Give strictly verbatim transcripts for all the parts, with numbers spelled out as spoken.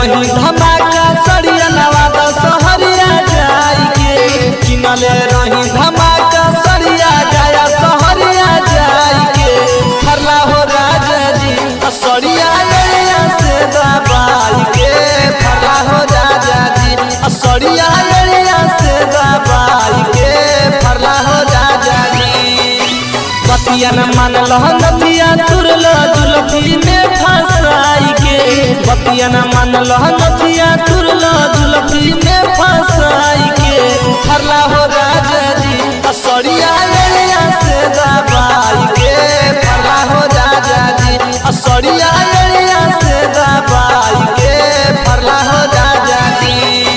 रही धमाका सड़िया नवादा सहरिया जाई के किनले रही धमाका सड़िया गया सहरिया जाई के फरला हो राजा जी सड़िया एरिया से दबाई के फरला हो राजा जी सड़िया एरिया से दबाई के फरला हो राजा जी बतिया न मान लहनतिया तुरल जुलफी में फंसाई के बतिया न मान लहनतिया तुरल जुलफी में फंसाई के फरला हो राजा जी सड़िया एरिया से दबाई के फरला हो राजा जी सड़िया एरिया से दबाई के फरला हो राजा जी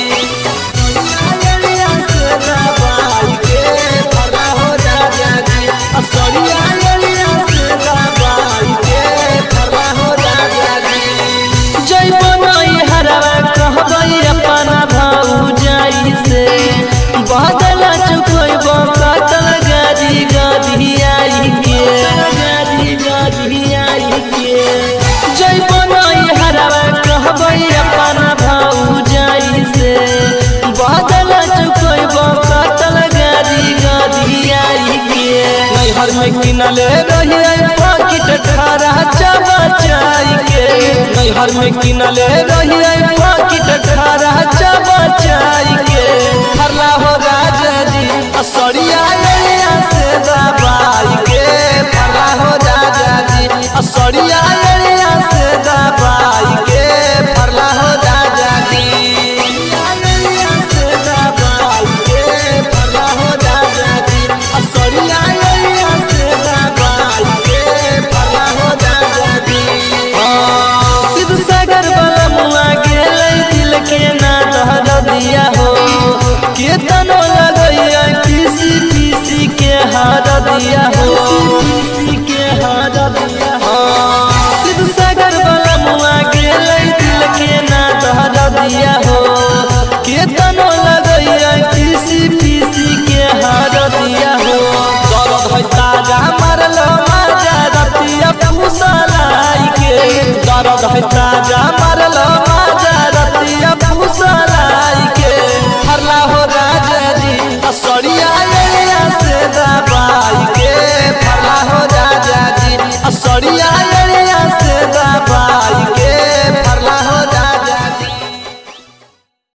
एरिया से दबाई के फरला हो राजा जी सड़िया एरिया से दबाई के फरला हो राजा जी जय बनई हरवा कहबई अपना भौजाई से बादल चुकइबो कातल गाजी गाजी आई के गाजी गाजी आई के जय बनई हरवा कहबई अपना भौजाई से बादल चुकइबो कातल गाजी गाजी आई के नैहर में किनले रही पाकिट खारा चाबा चाई के नैहर में किनले रही पाकिट खारा चाबा चाई के